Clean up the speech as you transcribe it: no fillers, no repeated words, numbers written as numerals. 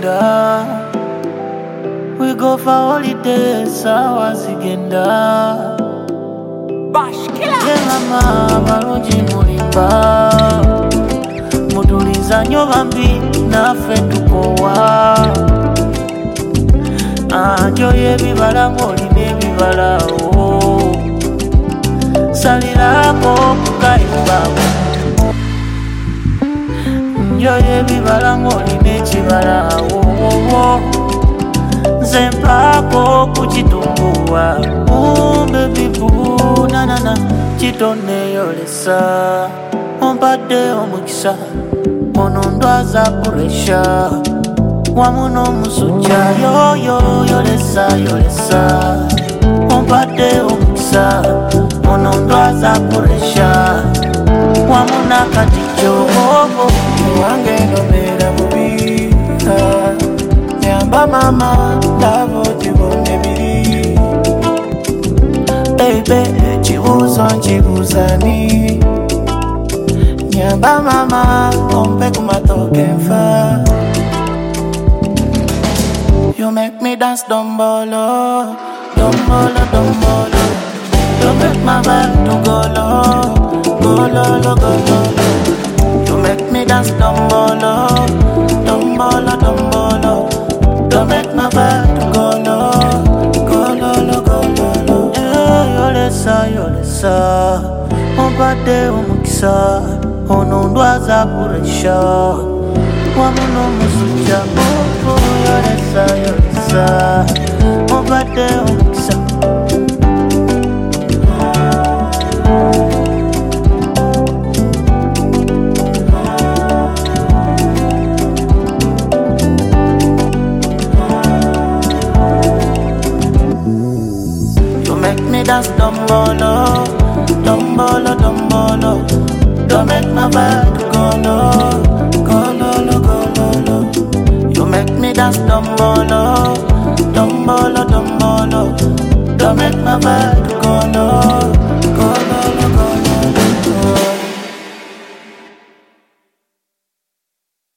zigenda. We go for holidays, sawa zigenda. Bash killer. Ye mama balungi mulimba, mutuliza nnyo bambi naffe tukowa. Njoye ebibala ng'olina ebibala salirako kukayibako. Njoye ebibala ng'olina ekibala nze mpaako kukitunguwa. Baby boo, nanana kitonneeyolesa. Ompadde omukisa ono ndwaza puresha wamu n'omusujja yoyo yolesa yolesa. Ompadde omukisa ono ndwaza puresha wamu n'akatijo wange nomera mubi nyamba mama lavo tibone biri baby chibuzo nchibuzani nyamba mama ompe kumatoke mfa. You make me dance dombolo, dombolo, dombolo. You make my vibe to go low, go low, go low. You make me dance dombolo, dombolo, dombolo. You make my vibe to go low, go low, go low. Yolesa yolesa, ompadde omukisa ono ndwaza puresha wamu n'omusujja yolesa yolesa. Ompadde omukisa dance dombolo, dombolo, dombolo. Don't make my vibe go low, go low, go low. You make me dance dombolo, dombolo, dombolo. Don't make my vibe